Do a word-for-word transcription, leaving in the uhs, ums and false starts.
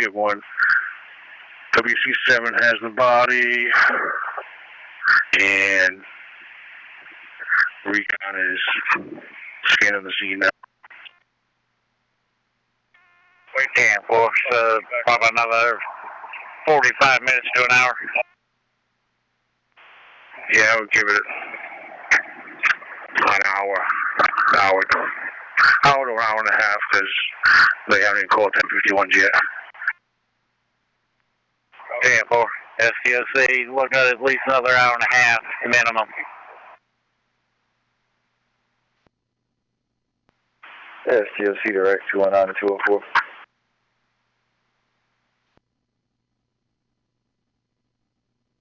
get one. W C seven has the body, and Recon is scanning the scene now. We can, for uh, probably another forty-five minutes to an hour. Yeah, I would give it an hour, hour, hour to an hour and a half, because they haven't even called ten fifty-ones yet. ten four, S T O C, looking at at least another hour and a half minimum. S T O C direct two one nine to two oh four.